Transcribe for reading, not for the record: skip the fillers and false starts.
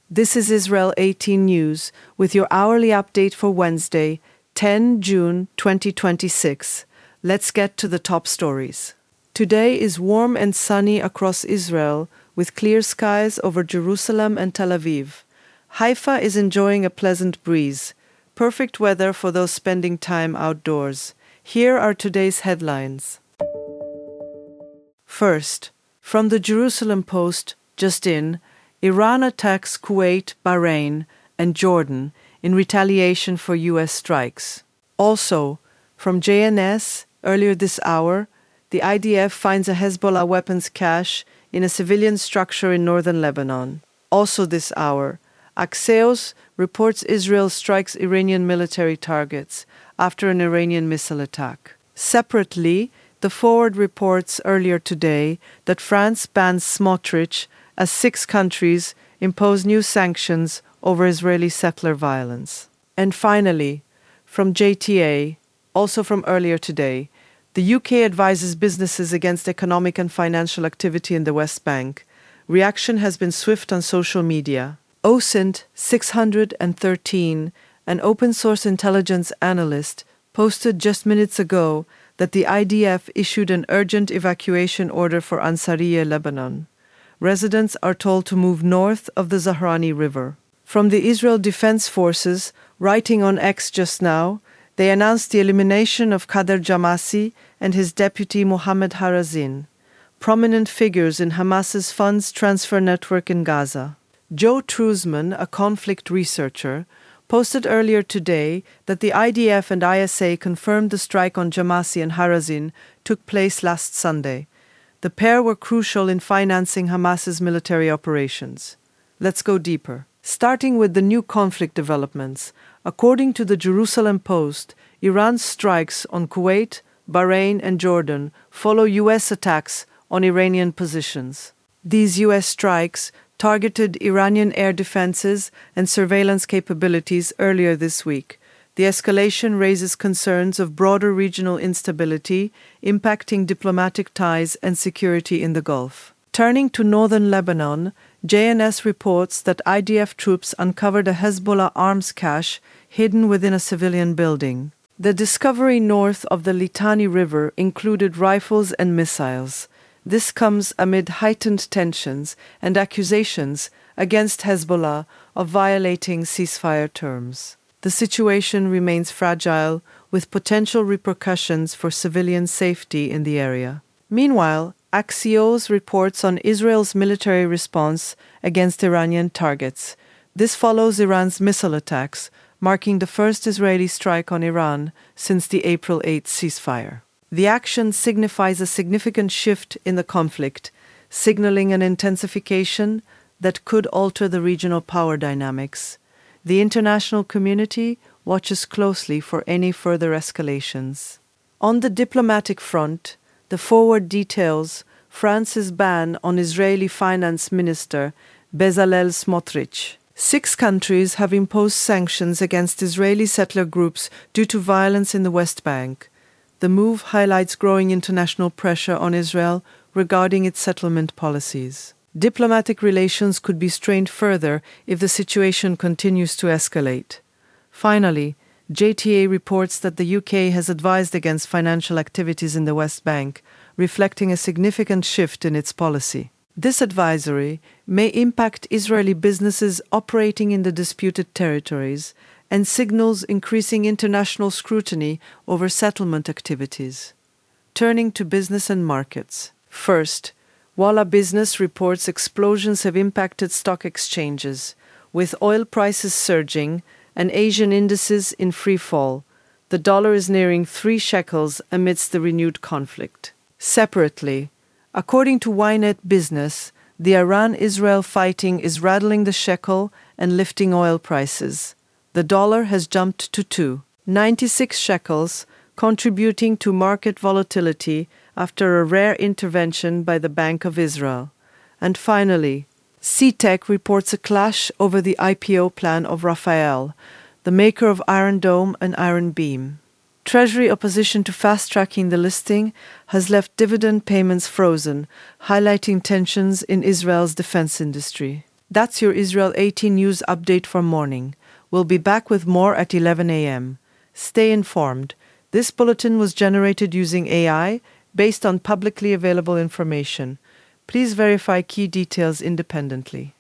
This is Israel 18 News with your hourly update for Wednesday, 10 June 2026. Let's get to the top stories. Today is warm and sunny across Israel with clear skies over Jerusalem and Tel Aviv. Haifa is enjoying a pleasant breeze. Perfect weather for those spending time outdoors. Here are today's headlines. First, from the Jerusalem Post, just in, Iran attacks Kuwait, Bahrain, and Jordan in retaliation for U.S. strikes. Also, from JNS, earlier this hour, the IDF finds a Hezbollah weapons cache in a civilian structure in northern Lebanon. Also this hour, Axios reports Israel strikes Iranian military targets after an Iranian missile attack. Separately, the Forward reports earlier today that France bans Smotrich as 6 countries impose new sanctions over Israeli settler violence. And finally, from JTA, also from earlier today, the UK advises businesses against economic and financial activity in the West Bank. Reaction has been swift on social media. OSINT 613, an open-source intelligence analyst, posted just minutes ago that the IDF issued an urgent evacuation order for Ansariya, Lebanon. Residents are told to move north of the Zahrani River. From the Israel Defense Forces, writing on X just now, they announced the elimination of Kader Jamasi and his deputy Mohammed Harazin, prominent figures in Hamas's funds transfer network in Gaza. Joe Truzman, a conflict researcher, posted earlier today that the IDF and ISA confirmed the strike on Jamasi and Harazin took place last Sunday. The pair were crucial in financing Hamas's military operations. Let's go deeper. Starting with the new conflict developments, according to the Jerusalem Post, Iran's strikes on Kuwait, Bahrain, and Jordan follow U.S. attacks on Iranian positions. These U.S. strikes targeted Iranian air defenses and surveillance capabilities earlier this week. The escalation raises concerns of broader regional instability, impacting diplomatic ties and security in the Gulf. Turning to northern Lebanon, JNS reports that IDF troops uncovered a Hezbollah arms cache hidden within a civilian building. The discovery north of the Litani River included rifles and missiles. This comes amid heightened tensions and accusations against Hezbollah of violating ceasefire terms. The situation remains fragile, with potential repercussions for civilian safety in the area. Meanwhile, Axios reports on Israel's military response against Iranian targets. This follows Iran's missile attacks, marking the first Israeli strike on Iran since the April 8 ceasefire. The action signifies a significant shift in the conflict, signaling an intensification that could alter the regional power dynamics. The international community watches closely for any further escalations. On the diplomatic front, the Forward details France's ban on Israeli Finance Minister Bezalel Smotrich. 6 countries have imposed sanctions against Israeli settler groups due to violence in the West Bank. The move highlights growing international pressure on Israel regarding its settlement policies. Diplomatic relations could be strained further if the situation continues to escalate. Finally, JTA reports that the UK has advised against financial activities in the West Bank, reflecting a significant shift in its policy. This advisory may impact Israeli businesses operating in the disputed territories and signals increasing international scrutiny over settlement activities. Turning to business and markets. First, Walla Business reports explosions have impacted stock exchanges, with oil prices surging and Asian indices in free fall. The dollar is nearing 3 shekels amidst the renewed conflict. Separately, according to Ynet Business, the Iran-Israel fighting is rattling the shekel and lifting oil prices. The dollar has jumped to 96 shekels, contributing to market volatility after a rare intervention by the Bank of Israel. And finally, CTEC reports a clash over the IPO plan of Rafael, the maker of Iron Dome and Iron Beam. Treasury opposition to fast-tracking the listing has left dividend payments frozen, highlighting tensions in Israel's defense industry. That's your Israel 18 News update for morning. We'll be back with more at 11 a.m. Stay informed. This bulletin was generated using AI based on publicly available information. Please verify key details independently.